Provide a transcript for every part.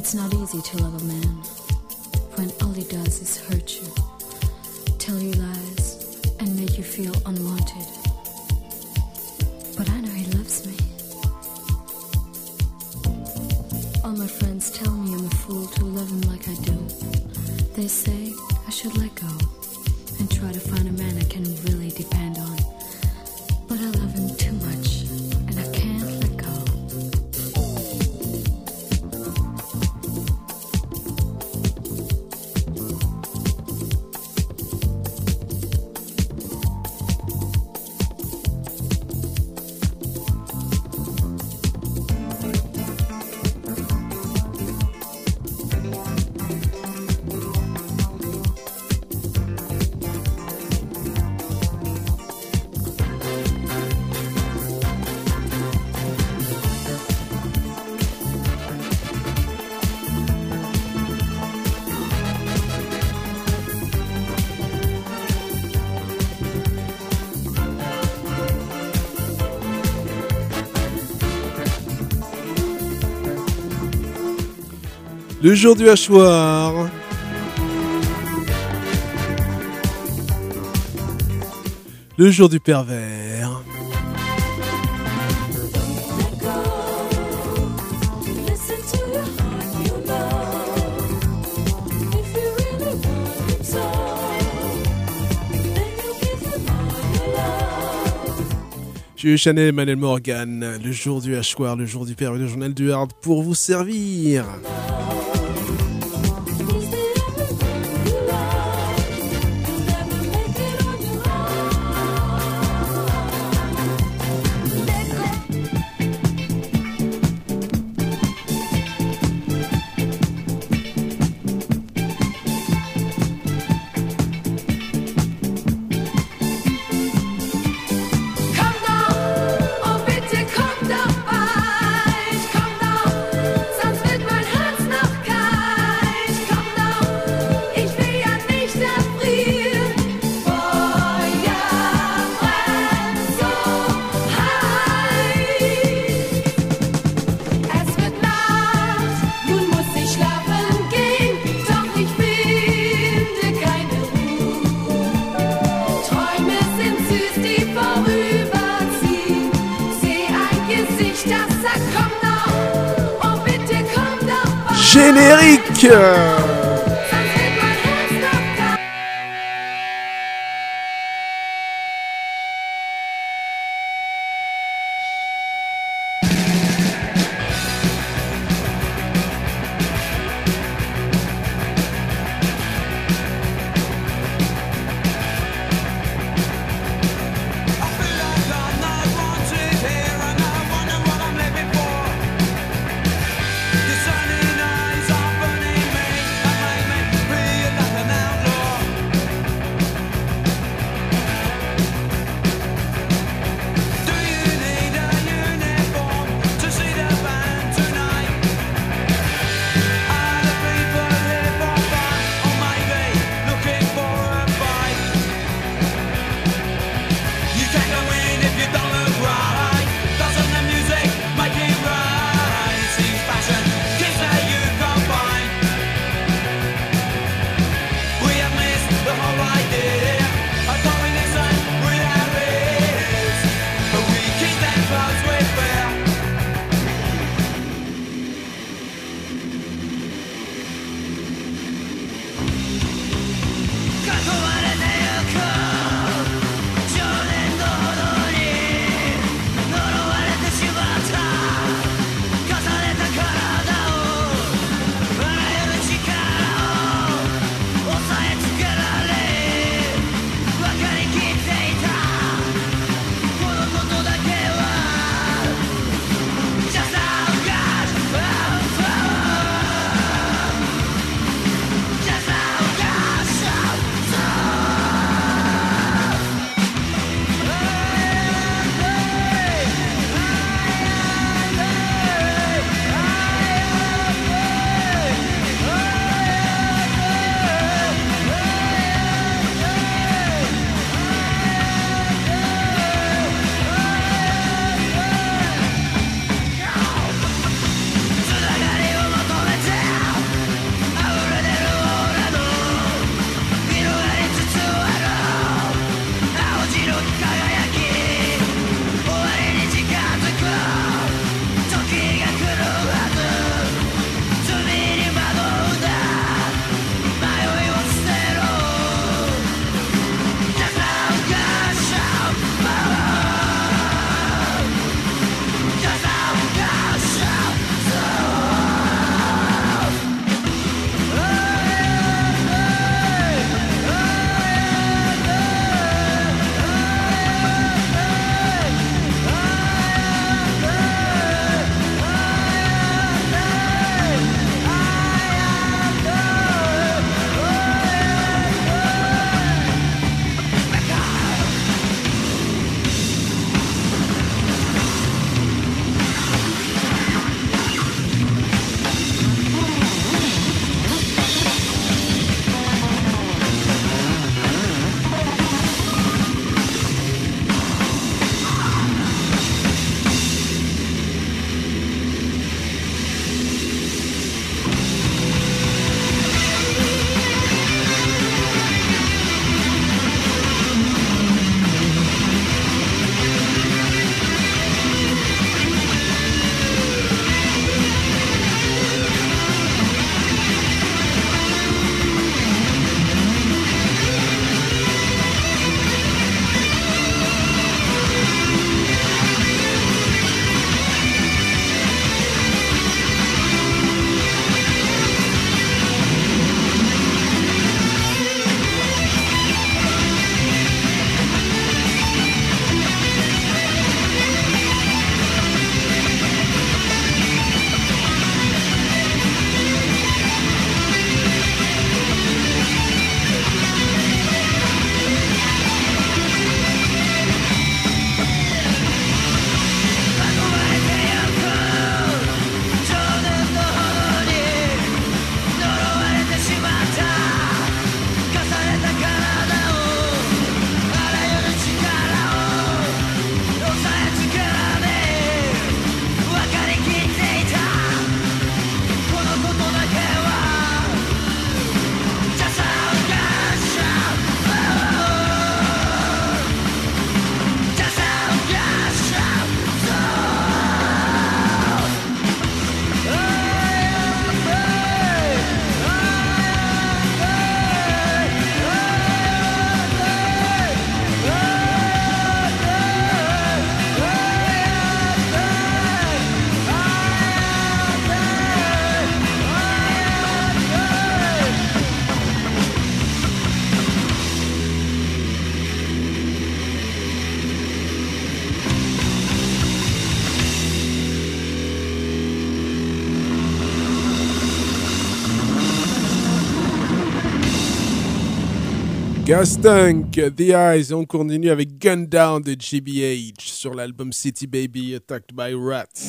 It's not easy to love a man when all he does is hurt you, tell you lies, and make you feel unwanted. But I know he loves me. All my friends tell me I'm a fool to love him like I do. They say I should let go and try to find a man I can really depend on. But I love him too much, and I can't let go. Le jour du hachoir. Le jour du pervers. Jules Chanel, Emmanuel Morgan, le jour du hachoir, le jour du pervers, le journal du hard pour vous servir. Générique. Gastunk, The Eyes, on continue avec Gun Down de GBH sur l'album City Baby Attacked by Rats.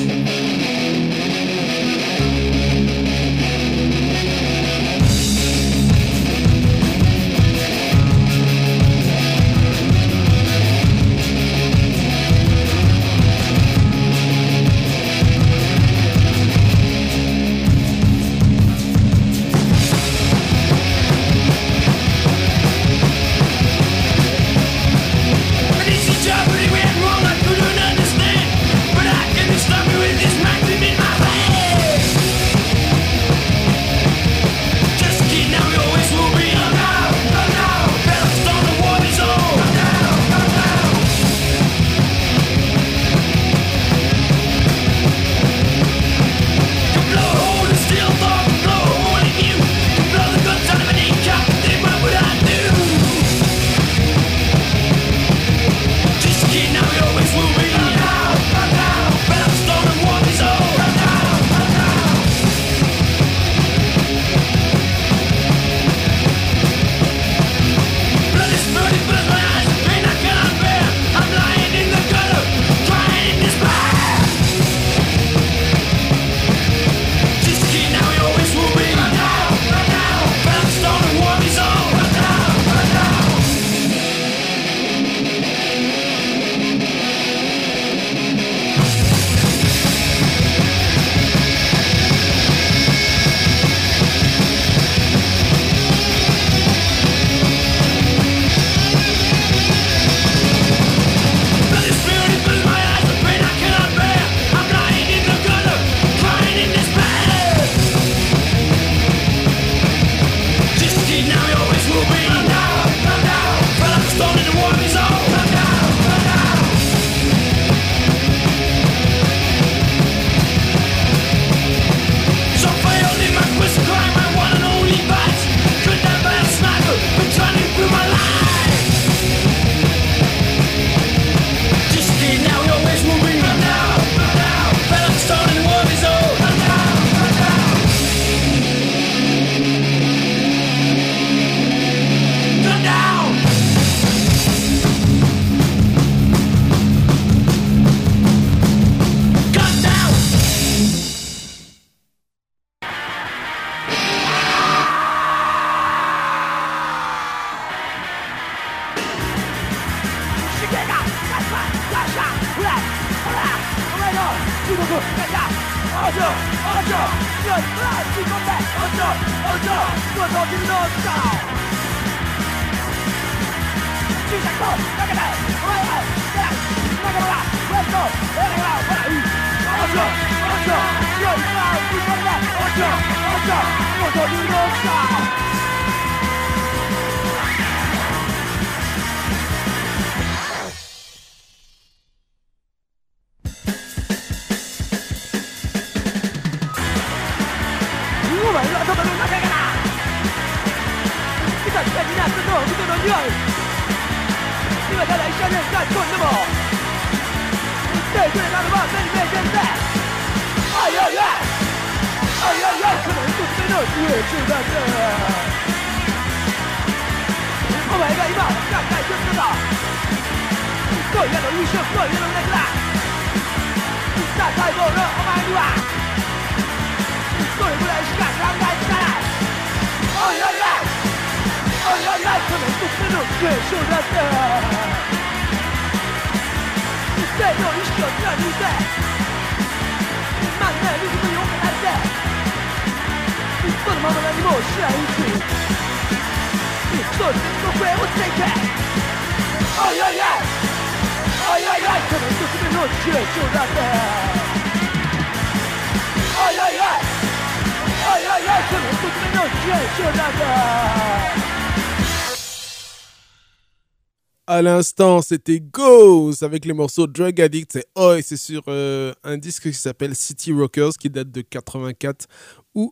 À l'instant, c'était Ghost avec les morceaux Drug Addict et Oi. C'est sur un disque qui s'appelle City Rockers qui date de 84 ou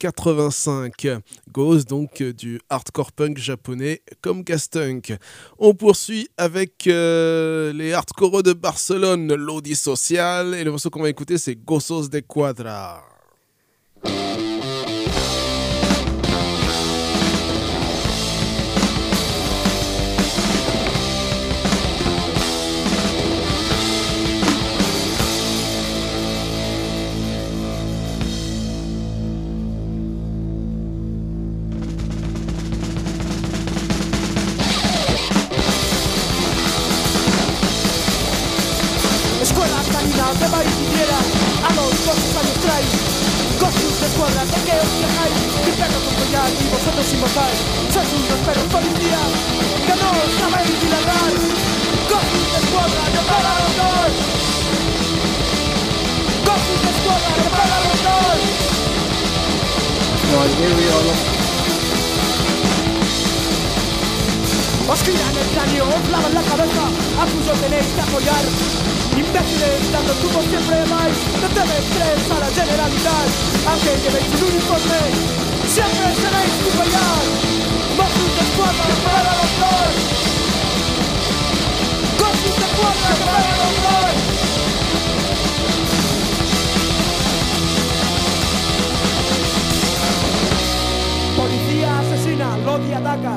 85. Ghost, donc du hardcore punk japonais comme Gastunk. On poursuit avec les hardcore de Barcelone, Lodi Social. Et le morceau qu'on va écouter, c'est Gossos de Quadra. escuadra, ¿de qué os quejáis? Mi perro con collar y vosotros sin bozal. Sois unos perros policías que no os sabéis ni ladrar. Gossip escuadra, repara los dos. Gossip escuadra, repara los dos. Os giran el cráneo, os lavan la cabeza, a cuyo tenéis que apoyar. Imbéciles, dando tubos siempre vais, no tenéis tres a la Generalitat. Aunque llevéis un uniforme, siempre seréis superior. Gossip de escuadra, repara los dos. Gossip de escuadra, repara los dos. Policía asesina, Lodi ataca.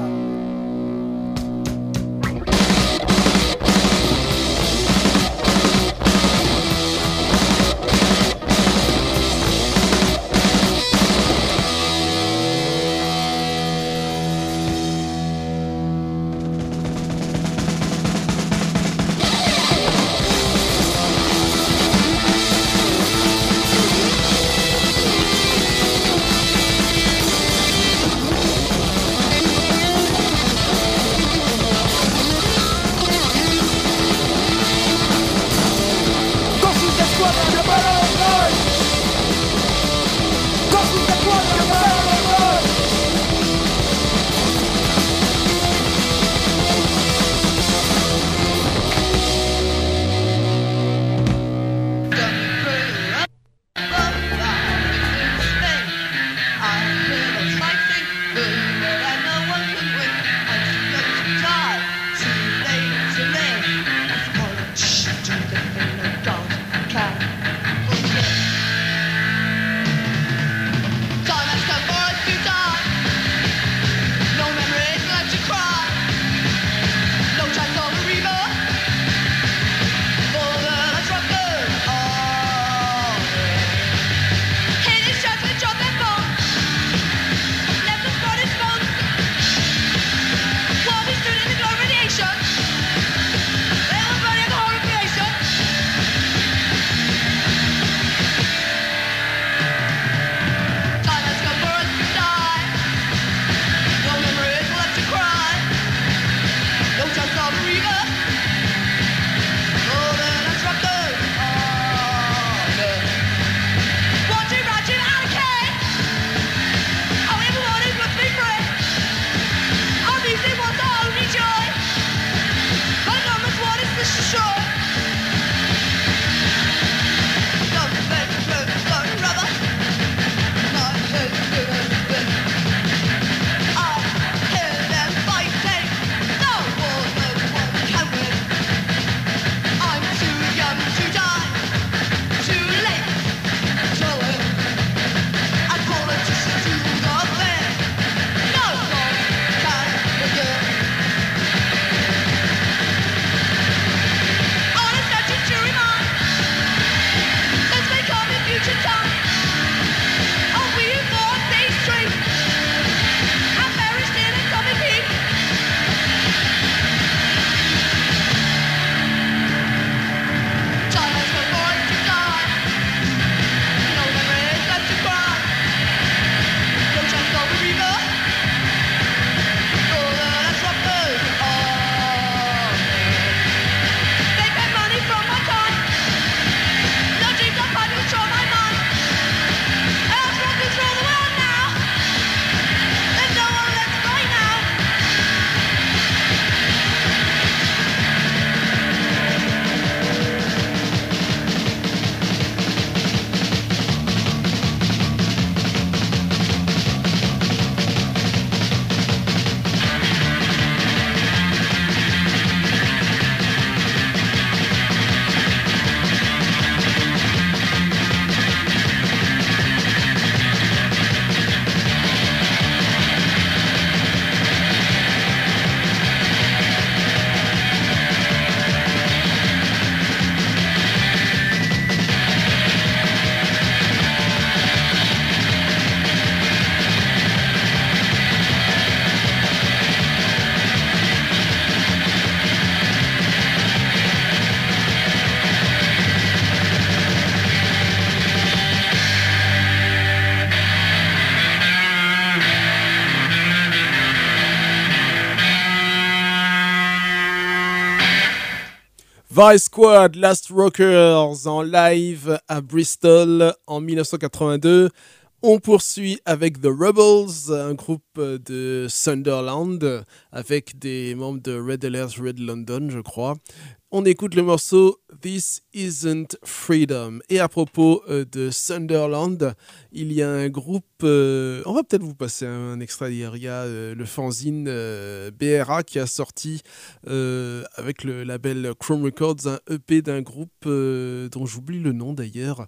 Vice Squad, Last Rockers en live à Bristol en 1982. On poursuit avec The Rebels, un groupe de Sunderland avec des membres de Red Alert Red London, je crois. On écoute le morceau This Isn't Freedom. Et à propos de Sunderland, il y a un groupe, on va peut-être vous passer un extrait hier, il y a le fanzine BRA qui a sorti avec le label Chrome Records un EP d'un groupe dont j'oublie le nom d'ailleurs,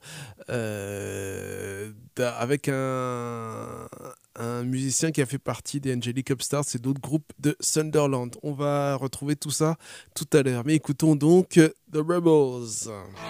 avec un musicien qui a fait partie des Angelic Upstarts et d'autres groupes de Sunderland. On va retrouver tout ça tout à l'heure. Mais écoutons donc The Rebels.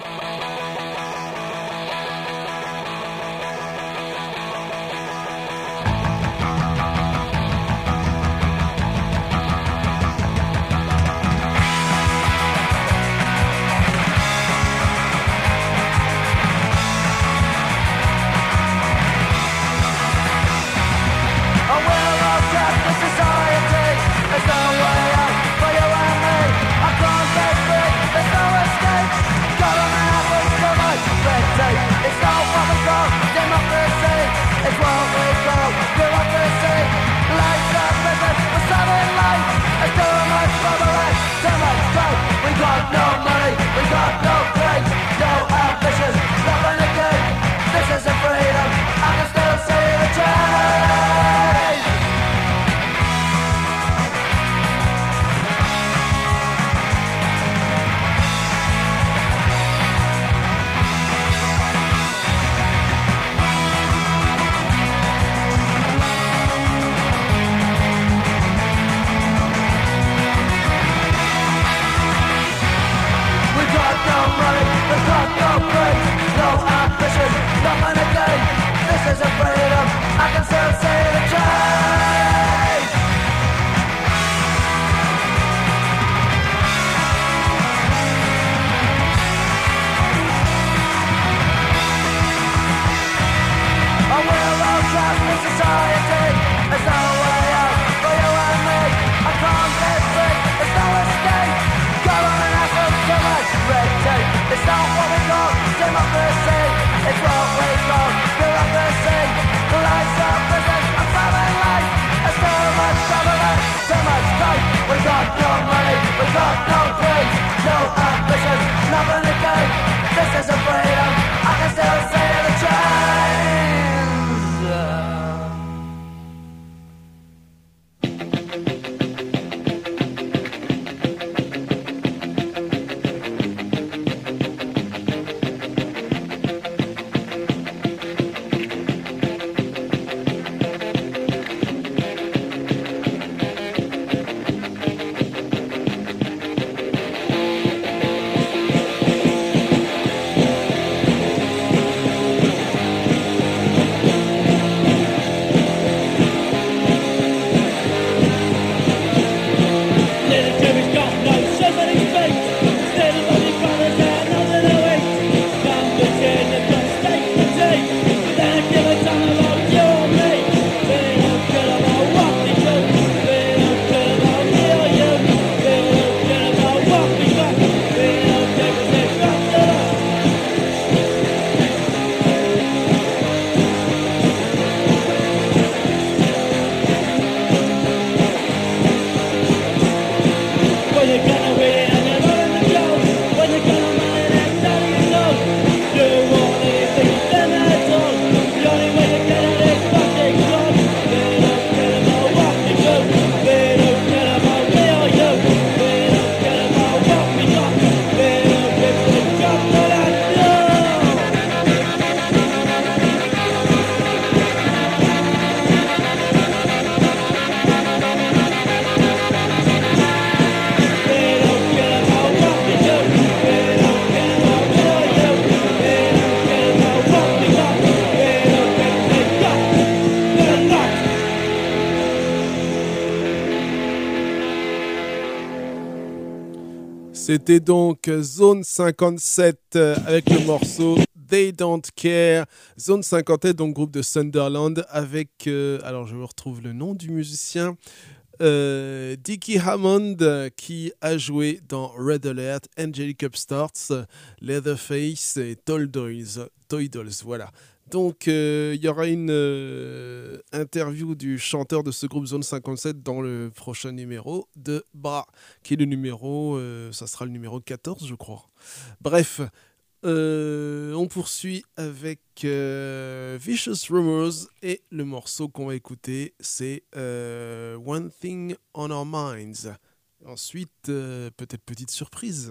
C'était donc Zone 57 avec le morceau They Don't Care. Zone 57, donc groupe de Sunderland avec... alors je retrouve le nom du musicien. Dickie Hammond qui a joué dans Red Alert, Angelic Upstarts, Leatherface et Toy Dolls, voilà. Donc il y aura une interview du chanteur de ce groupe Zone 57 dans le prochain numéro de Bra, qui est le numéro, ça sera le numéro 14 je crois. Bref, on poursuit avec Vicious Rumors et le morceau qu'on va écouter c'est One Thing on Our Minds. Ensuite, peut-être petite surprise.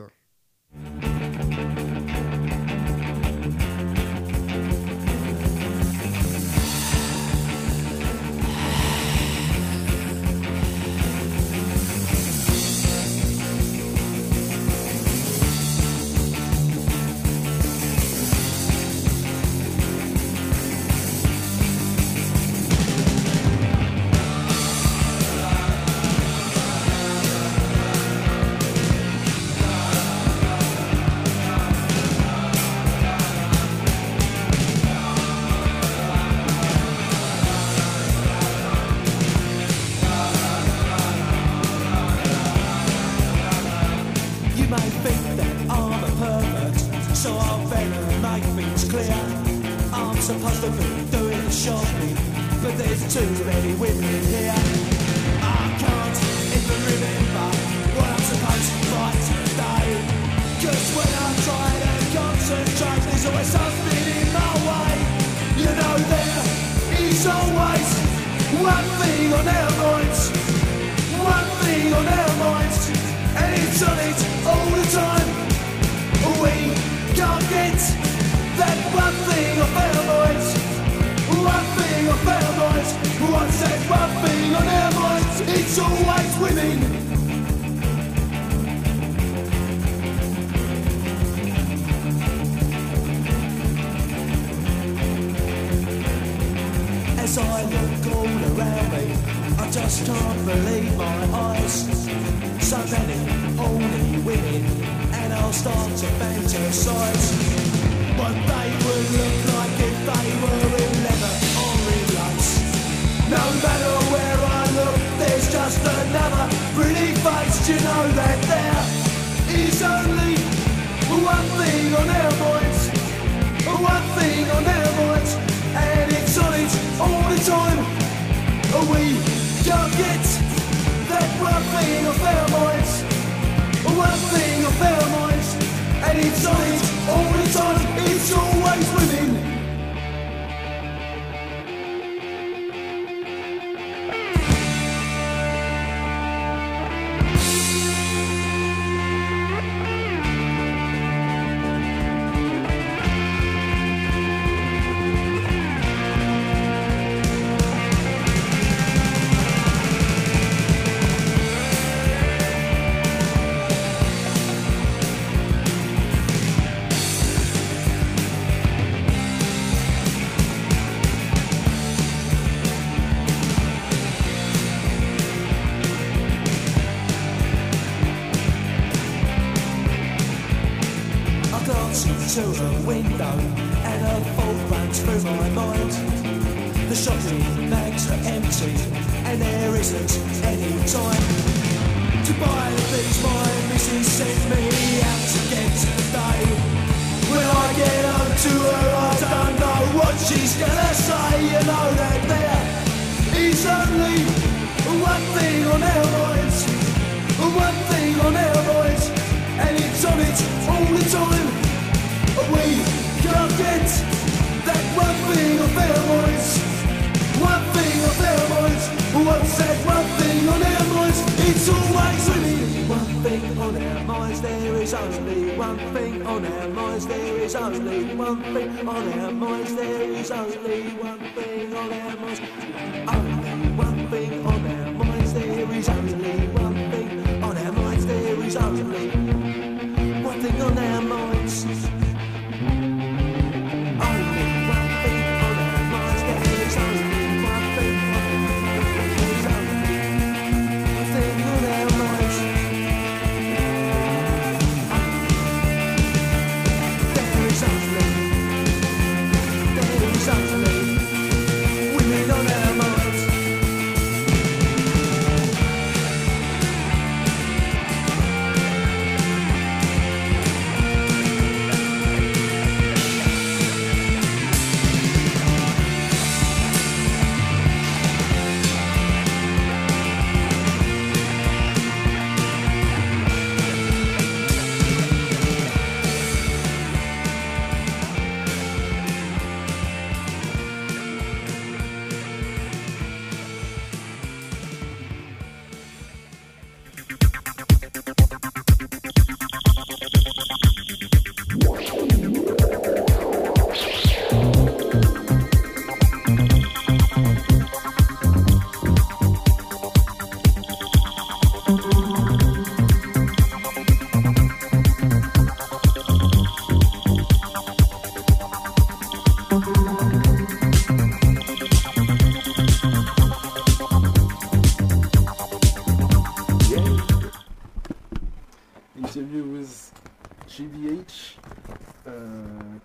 Women on our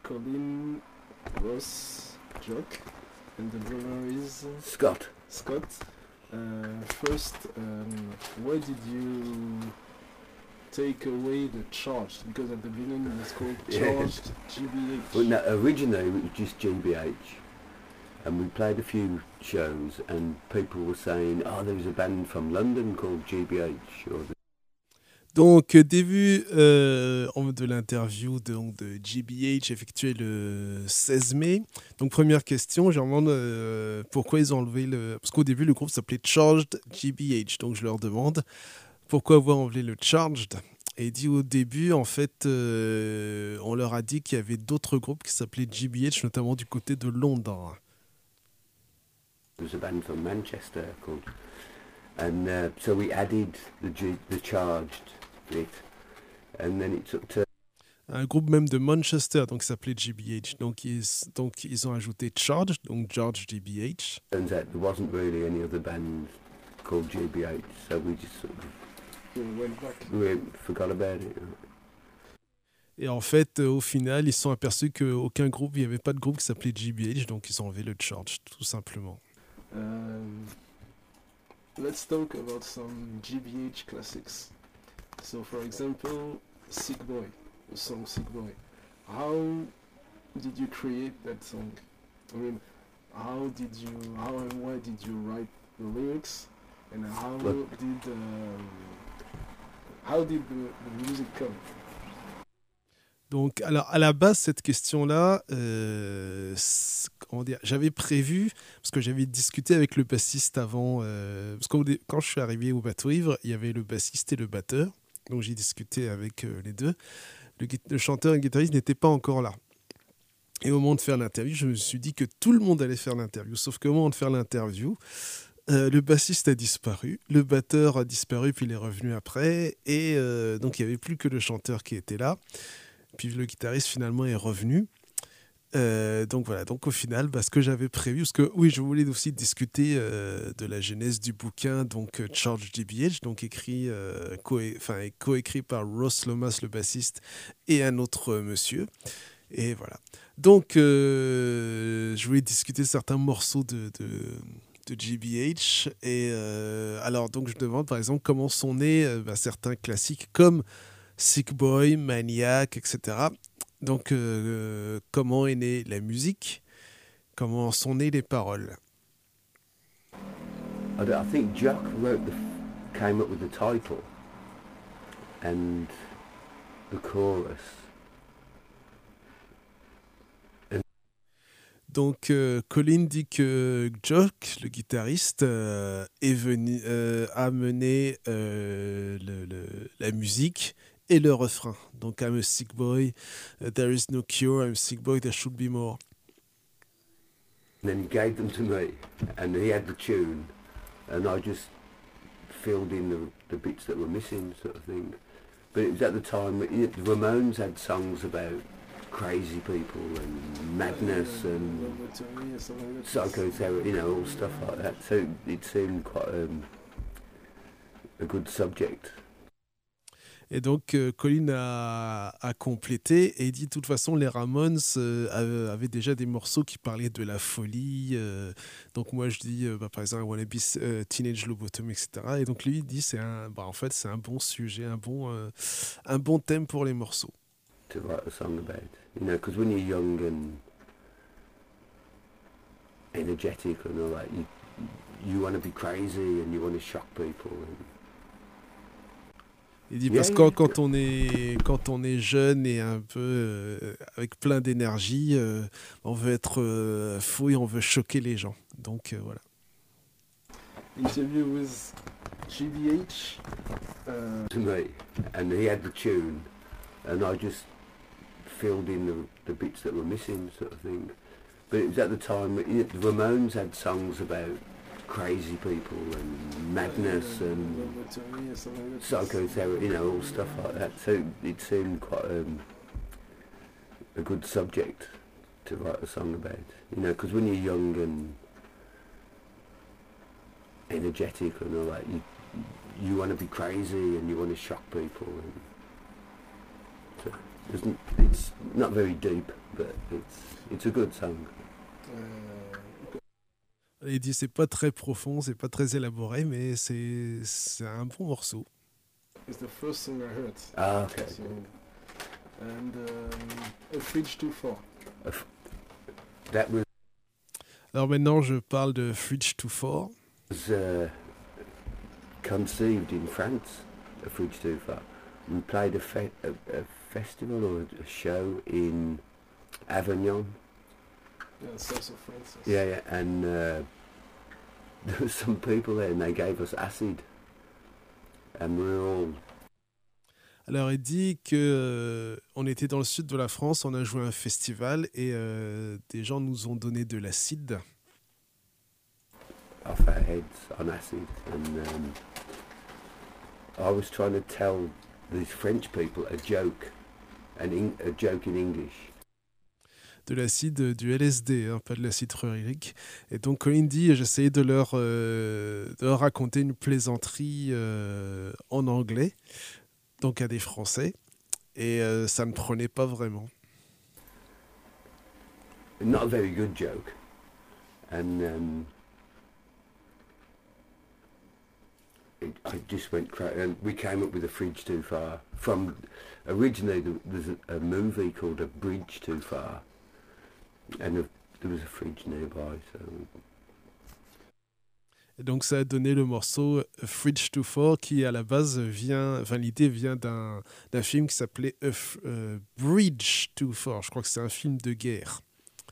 Colin, Ross, Jock, and the drummer is Scott. Scott. First, why did you take away the charged? Because at the beginning it was called charged GBH. Well, no, originally it was just GBH, and we played a few shows, and people were saying, "Oh, there was a band from London called GBH." Donc, début de l'interview de GBH effectuée le 16 mai. Donc, première question, je leur demande pourquoi ils ont enlevé le... Parce qu'au début, le groupe s'appelait Charged GBH. Donc, je leur demande pourquoi avoir enlevé le Charged. Et il dit au début, en fait, on leur a dit qu'il y avait d'autres groupes qui s'appelaient GBH, notamment du côté de Londres. There was a band from Manchester called... And so we added the charged bit, and then it took to... Un groupe même de Manchester, donc qui s'appelait GBH. Donc ils ont ajouté Charged, donc George GBH. Turns out there wasn't really any other band called GBH, so we just sort of... We forgot about it. Et en fait, au final, ils se sont aperçus qu'aucun groupe, il n'y avait pas de groupe qui s'appelait GBH, donc ils ont enlevé le Charged, tout simplement. Let's talk about some GBH classics. So, for example, Sick Boy, the song Sick Boy. How did you create that song? I mean, how and why did you write the lyrics? And how did the music come? Donc, alors, à la base, cette question-là, comment dire, j'avais prévu, parce que j'avais discuté avec le bassiste avant, parce que quand je suis arrivé au Bateau Ivre, il y avait le bassiste et le batteur, donc j'ai discuté avec les deux. Le chanteur et le guitariste n'étaient pas encore là. Et au moment de faire l'interview, je me suis dit que tout le monde allait faire l'interview, sauf qu'au moment de faire l'interview, le bassiste a disparu, le batteur a disparu, puis il est revenu après, et donc il n'y avait plus que le chanteur qui était là. Puis le guitariste finalement est revenu. Donc voilà, donc au final, ce que j'avais prévu, parce que oui, je voulais aussi discuter de la genèse du bouquin, donc Charged GBH, donc coécrit par Ross Lomas, le bassiste, et un autre monsieur. Et voilà. Donc je voulais discuter certains morceaux de GBH. Et alors donc je demande par exemple comment sont nés certains classiques comme Sick Boy, Maniac, etc. Donc, comment est née la musique? Comment sont nées les paroles? I think Jack came up with the title and the chorus. Donc, Colin dit que Jock, le guitariste, est venu amener la musique et le refrain. Donc, I'm a sick boy, there is no cure, I'm a sick boy, there should be more. And then he gave them to me, and he had the tune, and I just filled in the bits that were missing, sort of thing. But it was at the time, the Ramones had songs about crazy people and madness and psychotherapy, all stuff like that. So it seemed quite a good subject. Et donc, Colin a complété et dit de toute façon, les Ramones avaient déjà des morceaux qui parlaient de la folie. Donc, moi, je dis, par exemple, I Wanna Be Teenage Lobotomy, etc. Et donc, lui, il dit, en fait, c'est un bon sujet, un bon thème pour les morceaux. To write a song about, because when you're young and energetic and all that, you want to be crazy and you want to shock people. Il dit parce que quand on est jeune et un peu avec plein d'énergie, on veut être fou et on veut choquer les gens. Donc voilà. Interview with GBH. To me, and he had the tune, and I just filled in the bits that were missing, sort of thing. But it was at the time, the Ramones had songs about crazy people and madness and psychotherapy, all stuff like that. So it seemed quite a good subject to write a song about, because when you're young and energetic and all that, you want to be crazy and you want to shock people. It's not very deep, but it's a good song. Il dit c'est pas très profond, c'est pas très élaboré, mais c'est un bon morceau. It's the first song I heard. Ah, okay. So, and A Fridge Too Far. That was Alors maintenant, je parle de Fridge Too Far. Conceived in France, A Fridge Too Far. We played a festival or a show in Avignon. Yeah, south of France. Yeah, and there were some people there and they gave us acid. And we were all... Alors il dit que on était dans le sud de la France, on a joué à un festival et des gens nous ont donné de l'acide. Off our heads on acid, and I was trying to tell these French people a joke in English. De l'acide du LSD, hein, pas de l'acide chlorhydrique. Et donc quand il dit, j'essayais de leur raconter une plaisanterie en anglais, donc à des Français, et ça ne prenait pas vraiment. Not a very good joke, and I just went crazy, and we came up with A Fridge Too Far. From originally there's a movie called A Bridge Too Far, and there was a fridge nearby. So. Et donc ça a donné le morceau A Fridge Too Far qui à la base l'idée vient d'un film qui s'appelait Bridge Too Far. Je crois que c'est un film de guerre.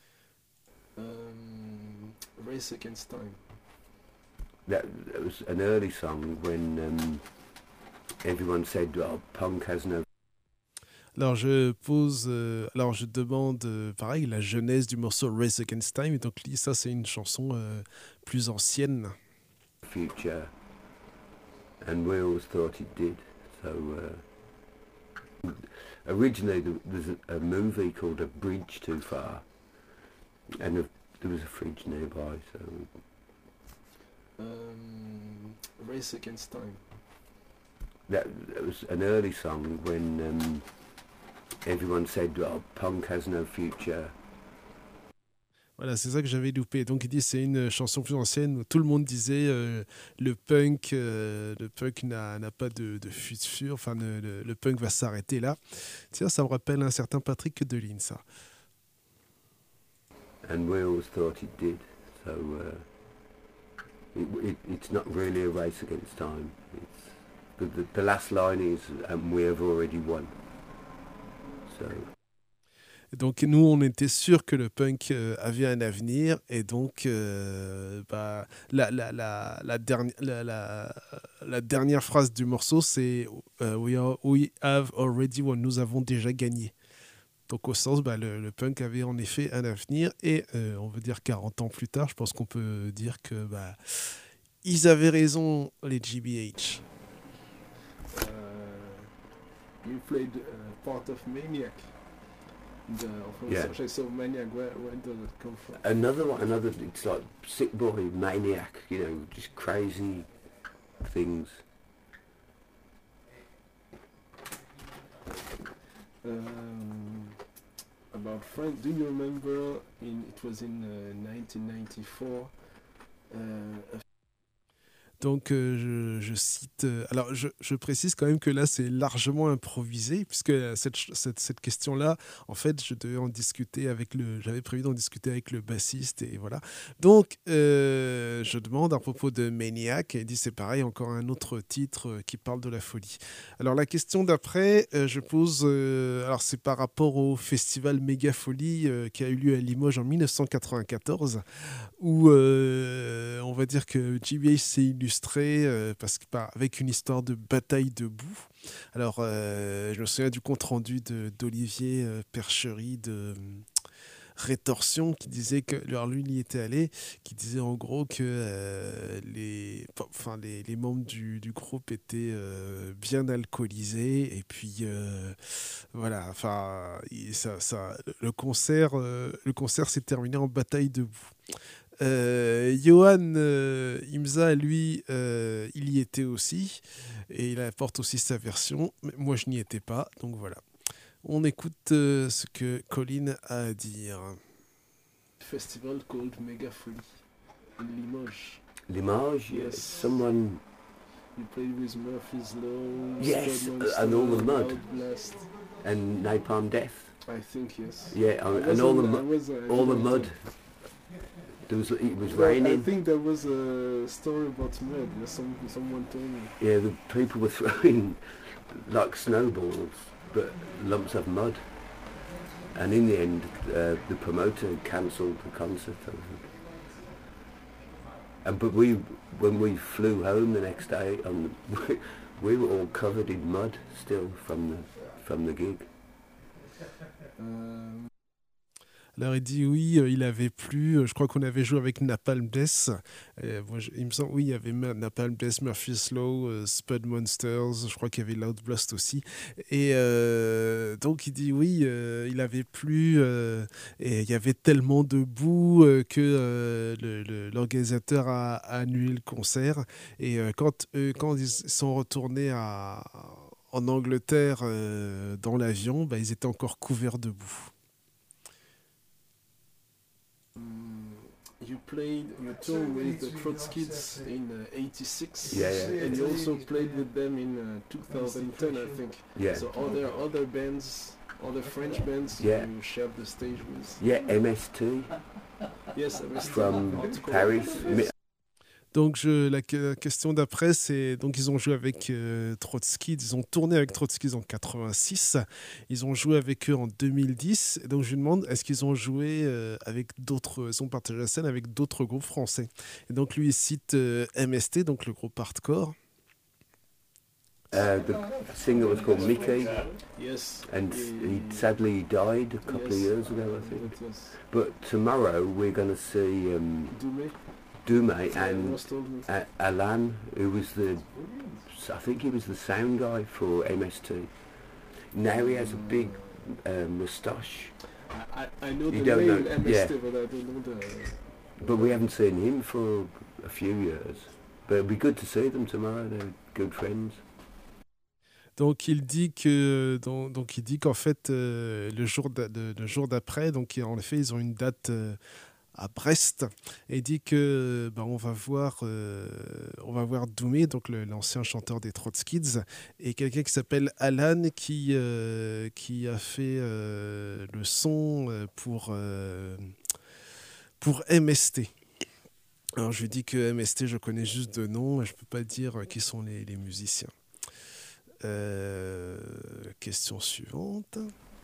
Race Against Time. That was an early song when everyone said, "Oh, punk has no." Alors je demande pareil la genèse du morceau Race Against Time. Et donc ça c'est une chanson plus ancienne. Future, and we always thought it did. So originally there's a movie called A Bridge Too Far, and there was a fridge nearby. So Race Against Time. that was an early song when everyone said, "Oh, punk has no future." Voilà, c'est ça que j'avais loupé. Donc il dit c'est une chanson plus ancienne où tout le monde disait le punk n'a pas de futur, enfin le punk va s'arrêter là. Tiens, ça me rappelle un certain Patrick Deline, ça. And we always thought it did. So it's not really a race against time. The last line is, "We have already won." So. Donc nous, on était sûr que le punk avait un avenir et donc la dernière phrase du morceau, c'est We have already won, nous avons déjà gagné. Donc au sens, le punk avait en effet un avenir et on veut dire 40 ans plus tard, je pense qu'on peut dire que ils avaient raison, les GBH. You played part of Maniac. Yeah. So Maniac, where does it come from? Another, it's like Sick Boy, Maniac, just crazy things. About Friends, do you remember it was in 1994 Donc je cite... alors je précise quand même que là c'est largement improvisé puisque cette question-là, en fait j'avais prévu d'en discuter avec le bassiste et voilà. Donc je demande à propos de Maniac et il dit c'est pareil, encore un autre titre qui parle de la folie. Alors la question d'après, je pose... alors c'est par rapport au festival Méga Folie qui a eu lieu à Limoges en 1994 où on va dire que GBH s'est illustré avec une histoire de bataille debout. Alors, je me souviens du compte-rendu d'Olivier Perchery de Rétorsion qui disait que, alors lui, il y était allé, qui disait en gros que les membres du groupe étaient bien alcoolisés et puis voilà, enfin, le concert s'est terminé en bataille debout. Johan Imza, lui, il y était aussi et il apporte aussi sa version, mais moi je n'y étais pas, donc voilà. On écoute ce que Colin a à dire. Festival called Mega Folly in Limoges. Limoges, Yes. someone, You played with Murphy's Law, Yes, Spud and all the Monster, mud. Loud Blast. and Napalm Death. I think yes. Yeah, I and all the wasn't- I mud. was, All the didn't, mud. There was, it was Well, I raining. think there was a story about mud. Someone told me. Yeah, the people were throwing like snowballs, but lumps of mud. And in the end, the promoter cancelled the concert. I think. And but when we flew home the next day, we were all covered in mud still from the gig. Alors il dit oui, il avait plu. Je crois qu'on avait joué avec Napalm Death. Il me semble, oui, il y avait Napalm Death, Murphy's Law, Spud Monsters. Je crois qu'il y avait Loud Blast aussi. Et donc il dit oui, il avait plu et il y avait tellement de boue que l'organisateur a annulé le concert. Et quand ils sont retournés en Angleterre dans l'avion, bah, ils étaient encore couverts de boue. You toured with the Trotskids in '86, Yeah, yeah. and you also played with them in 2010, I think. Yeah. So are there other bands, other French bands Yeah. you shared the stage with? Yeah, MST Yes, I was from that's correct. Paris. Donc la question d'après, c'est donc ils ont joué avec Trotsky, ils ont tourné avec Trotsky en 86, ils ont joué avec eux en 2010. Et donc je lui demande est-ce qu'ils ont joué avec d'autres, ils ont partagé la scène avec d'autres groupes français. Et donc lui il cite MST, donc le groupe hardcore. The singer was called Mickey, Yes. and he sadly died a couple of years ago, I think. Yes. But tomorrow we're going to see Doumé. Doumé Yeah, and Ross told me. Alan, who was I think he was the sound guy for MST. Now he has a big moustache, I know the You don't name know- MST, yeah. but I don't know the... but we haven't seen him for a few years. But it'll be good to see them tomorrow. They're good friends. Donc il dit que donc il dit qu'en fait le jour d'après, donc en effet ils ont une date à Brest, et il dit que on va voir Doumé, donc l'ancien chanteur des Trotskids, et quelqu'un qui s'appelle Alan qui a fait le son pour MST. Alors je lui dis que MST je connais juste de nom, je peux pas dire qui sont les musiciens. Question suivante.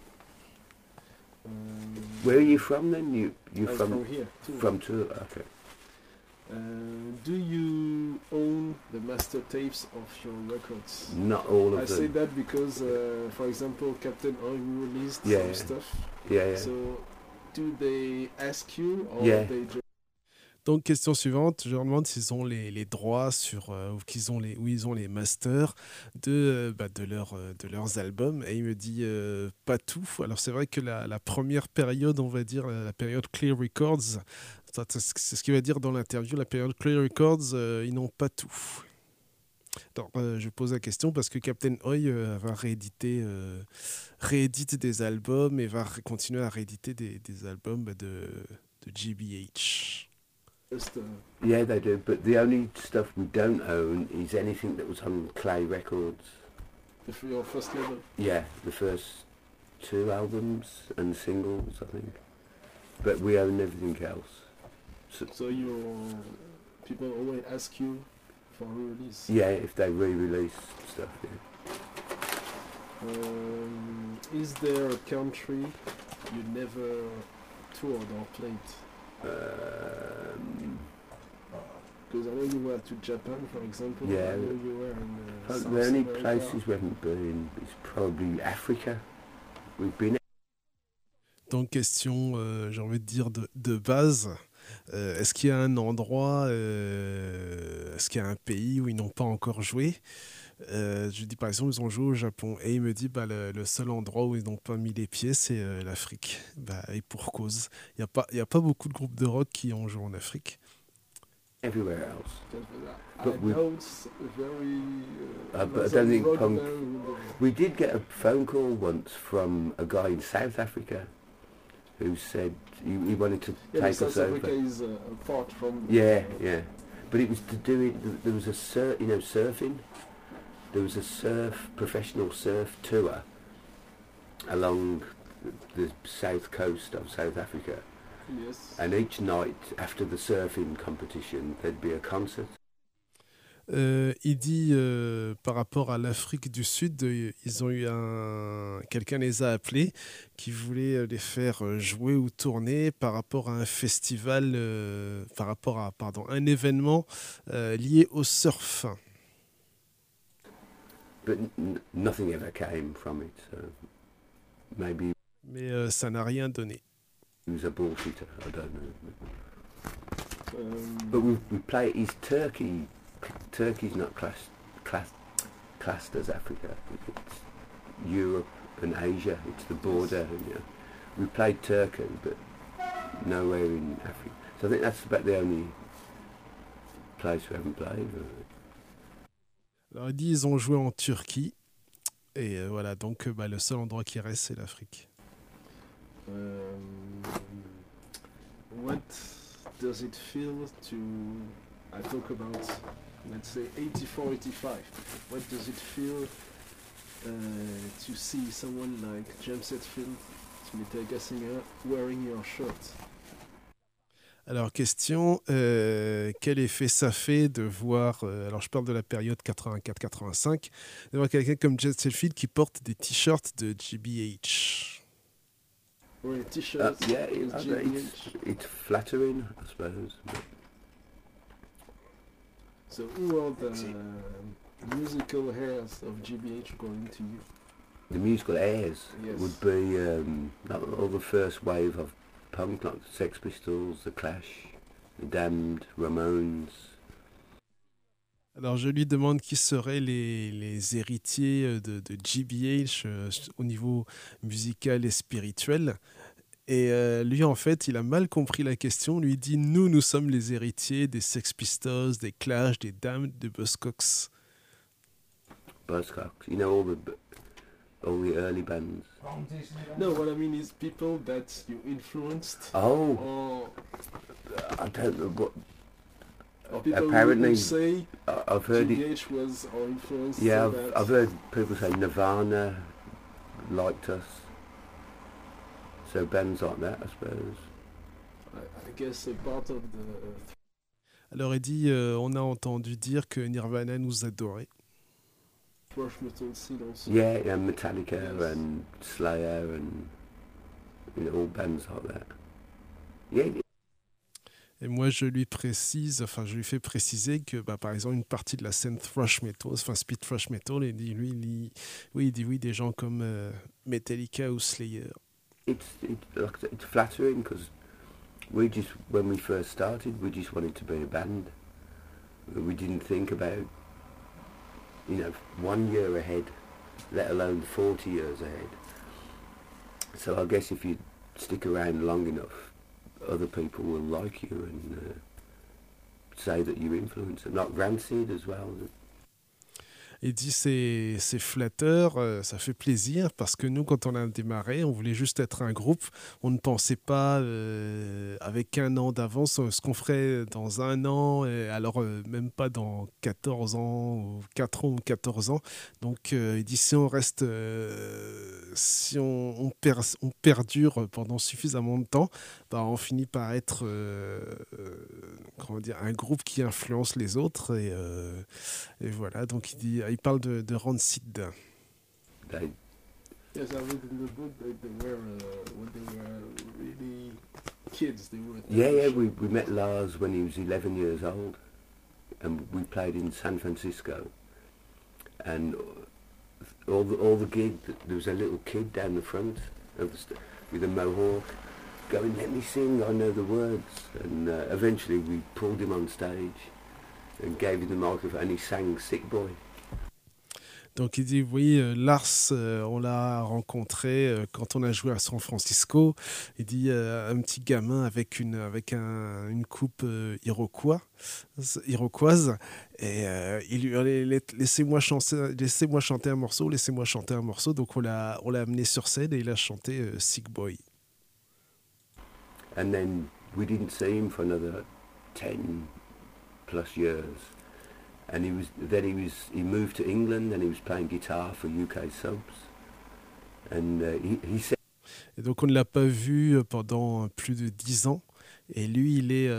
Where are you from then? You're I'm from here. Too. from Tours. Okay. Do you own the master tapes of your records? Not all I of say them. that because, for example, Captain Oil released Yeah, some yeah. stuff. Yeah. So, do they ask you, or Yeah. they just... Donc question suivante, je leur demande s'ils ont les droits sur où ils ont les masters de leurs albums, et il me dit pas tout. Alors c'est vrai que la première période, on va dire la période Clear Records, c'est ce qu'il va dire dans l'interview, la période Clear Records, ils n'ont pas tout. Alors, je pose la question parce que Captain Oi va réédite des albums et va continuer à rééditer des albums de GBH. Yeah, they do. But the only stuff we don't own is anything that was on Clay Records. Your first label? Yeah, the first 2 albums and singles, I think. But we own everything else. So people always ask you for re-release? Yeah, if they re-release stuff, yeah. Is there a country you never toured or played? Because I know you were to Japan, for example. Yeah. I know you were in South The only America. places we haven't been is probably Africa. We've been. Donc question, j'ai envie de dire de base, est-ce qu'il y a un endroit, est-ce qu'il y a un pays où ils n'ont pas encore joué? Je dis par exemple ils ont joué au Japon, et il me dit le seul endroit où ils n'ont pas mis les pieds c'est l'Afrique. Et pour cause, il y a pas beaucoup de groupes de rock qui ont joué en Afrique. everywhere else. I But we- know it's very. But I lots don't of think road punk- there in the- We did get a phone call once from a guy in South Africa who said he wanted to Yeah, take South us over. Africa is apart from. Yeah, yeah. But it was to do it. There was a surfing. There was a professional surf tour along the south coast of South Africa, Yes. and each night after the surfing competition, there'd be a concert. Il dit par rapport à l'Afrique du Sud, ils ont eu quelqu'un les a appelés qui voulait les faire jouer ou tourner par rapport à un festival, par rapport à un événement lié au surf. But nothing ever came from it. So maybe Mais ça n'a rien donné. he was a bullshitter. I don't know. But Um, we play. Is Turkey? Turkey's not classed as Africa. It's Europe and Asia. It's the border. You know. We played Turkey, but nowhere in Africa. So I think that's about the only place we haven't played. Alors il dit ils ont joué en Turquie et voilà donc le seul endroit qui reste c'est l'Afrique. what does it feel to? I talk about, let's say, 84, 85. What does it feel to see someone like James Hetfield, Smith Gassinger, wearing your shirt? Alors question, quel effet ça fait de voir, alors je parle de la période 84-85, de voir quelqu'un comme James Hetfield qui porte des t-shirts de GBH. Wearing t-shirts Yeah, with GBH. it's flattering, I suppose. So who are the musical heirs of GBH according to you? The musical airs Yes. would be like all the first wave of punk, like the Sex Pistols, The Clash, The Damned, Ramones. Alors je lui demande qui seraient les héritiers de GBH au niveau musical et spirituel. Et lui, en fait, il a mal compris la question. Lui dit, nous sommes les héritiers des Sex Pistols, des Clash, des Damned, des Buzzcocks. Buzzcocks, you know, all the early bands. No, what I mean is people that you influenced, Oh, or I don't know what. people Apparently, who say I've heard it. GBH was our influence. Yeah, so that I've heard people say Nirvana liked us. So bands like that, I suppose. I guess a part of the Alors il dit, on a entendu dire que Nirvana nous adorait. thrash metal scene also. Yeah, yeah, Metallica Yes. and Slayer and all bands like that. Yeah, Et moi, je lui fais préciser que, par exemple, une partie de la scène thrash metal, enfin speed thrash metal, il dit, il dit des gens comme Metallica ou Slayer. it's flattering because when we first started, we just wanted to be a band. We didn't think about 1 year ahead, let alone 40 years ahead. So I guess if you stick around long enough, other people will like you and say that you influence them. Not Rancid as well. Il dit c'est flatteur, ça fait plaisir parce que nous, quand on a démarré, on voulait juste être un groupe. On ne pensait pas avec un an d'avance ce qu'on ferait dans un an, et alors même pas dans 14 ans, ou 4 ans ou 14 ans. Donc il dit si on reste, si on perdure pendant suffisamment de temps, on finit par être un groupe qui influence les autres. Et voilà, donc il parle de Rancid. They, Yes, I read in the book that they were when they were really kids. They were. yeah, we met Lars when he was 11 years old, and we played in San Francisco. And all the gig, there was a little kid down the front of with a mohawk, going, "Let me sing, I know the words." And eventually we pulled him on stage and gave him the microphone, and he sang "Sick Boy." Donc il dit oui, Lars, on l'a rencontré quand on a joué à San Francisco. Il dit un petit gamin avec une coupe iroquoise. Et il lui hurlait laissez-moi chanter un morceau, laissez-moi chanter un morceau. Donc on l'a amené sur scène et il a chanté Sick Boy. And then we didn't see him for another 10 plus years. And he moved to England and he was playing guitar for UK subs. And he said. Et donc on ne l'a pas vu pendant plus de 10 ans. Et lui, il est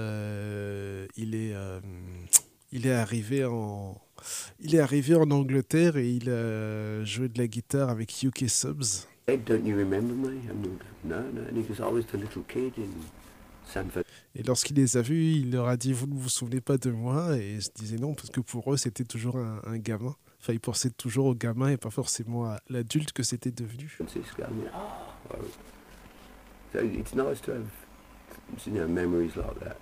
arrivé en Angleterre et il jouait de la guitare avec UK Subs. Hey, don't you remember me? No. And he goes, I was the little kid in Sanford. Et lorsqu'il les a vus, il leur a dit vous ne vous souvenez pas de moi? Et je disais non, parce que pour eux, c'était toujours un gamin. Enfin, ils pensaient toujours au gamin et pas forcément à l'adulte que c'était devenu. Francisco, so it's nice to have, memories like that.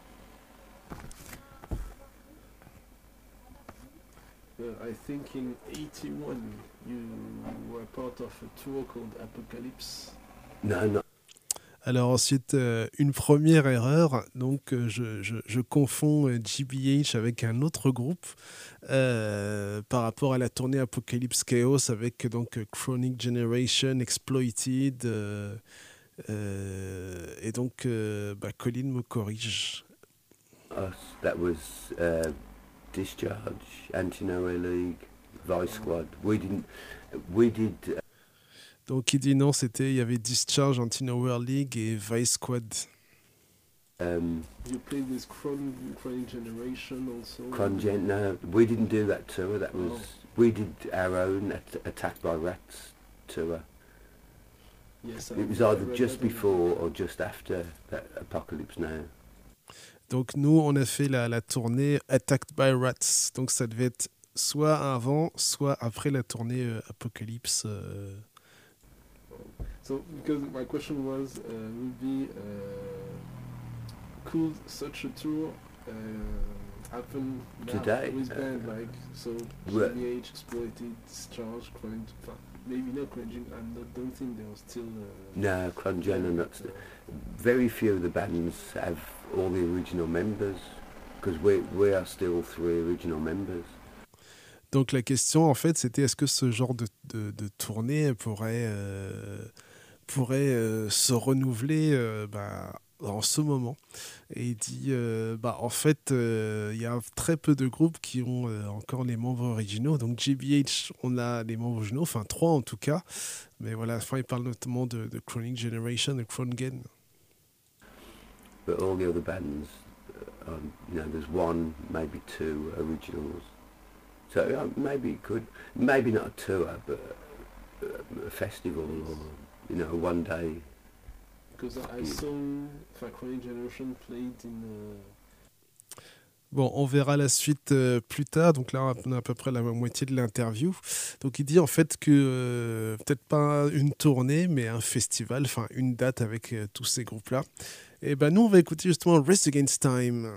I think in 81 you were part of a tour called Apocalypse. No. Alors ensuite, une première erreur, donc je confonds GBH avec un autre groupe par rapport à la tournée Apocalypse Chaos avec donc Chronic Generation, Exploited, et donc Colin me corrige. That was Discharge, Anti-Nowhere League, Vice Squad. We did. Donc il dit non, il y avait Discharge, Anti-Nowhere League et Vice Squad. You played with Chronic Generation also? No, we didn't do that tour. That was we did our own Attacked by Rats tour. Yes, it was either just before or just after that Apocalypse Now. Donc nous, on a fait la tournée Attacked by Rats. Donc ça devait être soit avant, soit après la tournée Apocalypse. So, because my question was, would be, could such a tour happen now today? With band like so, GBH, Exploited, Discharge, maybe not Cringing. I don't think they are still. No, Cringing are not. Very few of the bands have all the original members, because we are still 3 original members. Donc la question en fait c'était est-ce que ce genre de tournée pourrait se renouveler en ce moment. Et il dit en fait il y a très peu de groupes qui ont encore les membres originaux. Donc GBH on a les membres originaux, enfin 3 en tout cas. Mais voilà, enfin, il parle notamment de Chronic Generation et Krongen. But all the other bands, there's 1, maybe 2 originals. So maybe it could, maybe not a tour, but a festival or, one day. Because I saw Chronic Generation played in... Bon, on verra la suite plus tard. Donc là, on a à peu près la moitié de l'interview. Donc il dit en fait que peut-être pas une tournée, mais un festival, enfin une date avec tous ces groupes-là. Et nous, on va écouter justement Race Against Time.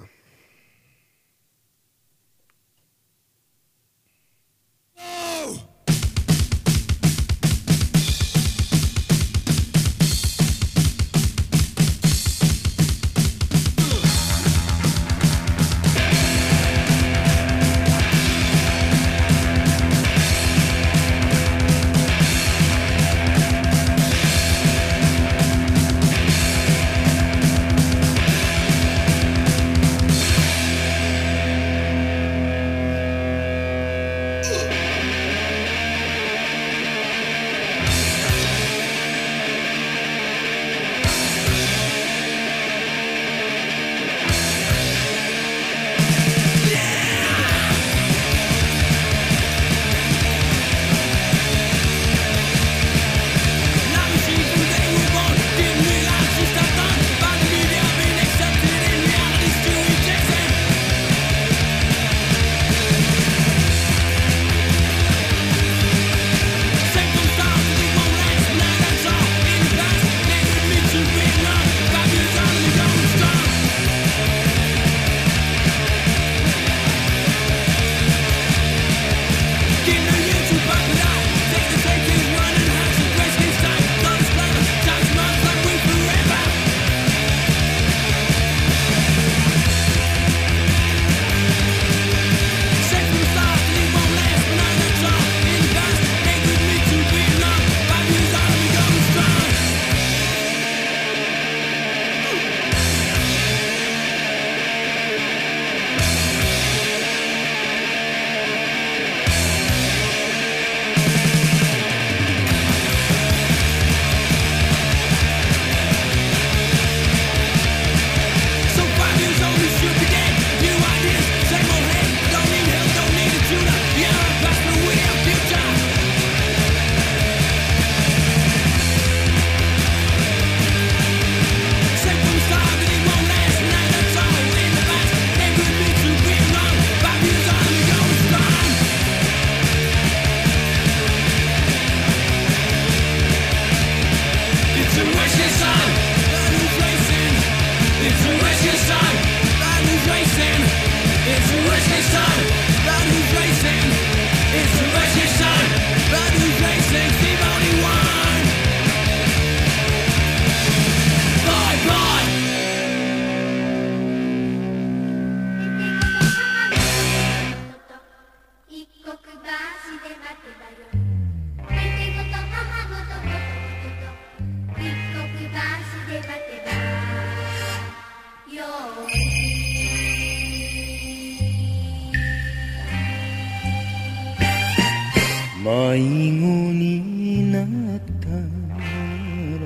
迷子になったなら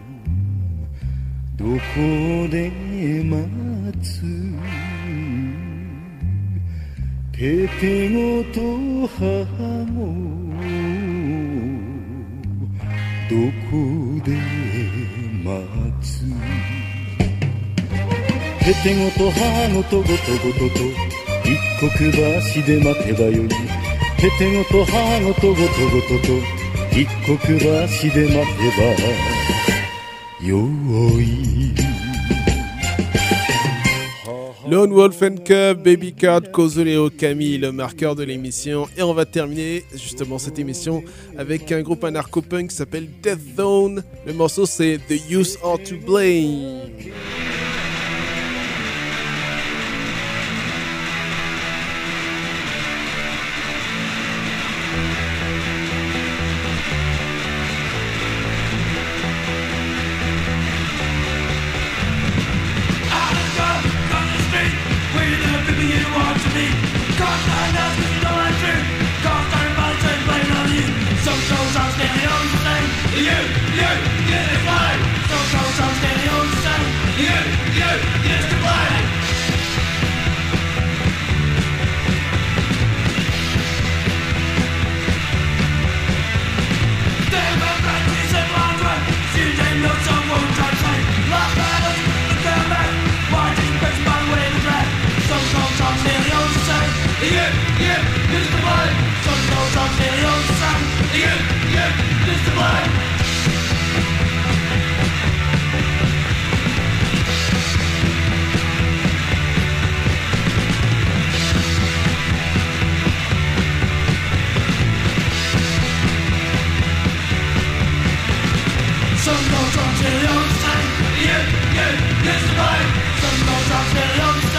どこで待つテテゴと母もどこで待つテテゴと母ごとごとごとと一刻橋で待てばよいテテゴと母ごとごとごとと一刻橋で待てばよい Lone Wolf and Cub, Baby Cat, Kozoleo, Camille, le marqueur de l'émission. Et on va terminer justement cette émission avec un groupe anarcho-punk qui s'appelle Death Zone. Le morceau c'est The Youth Are to Blame. Some goes on till you're the same. You, this is mine. Some goes on till you're the same.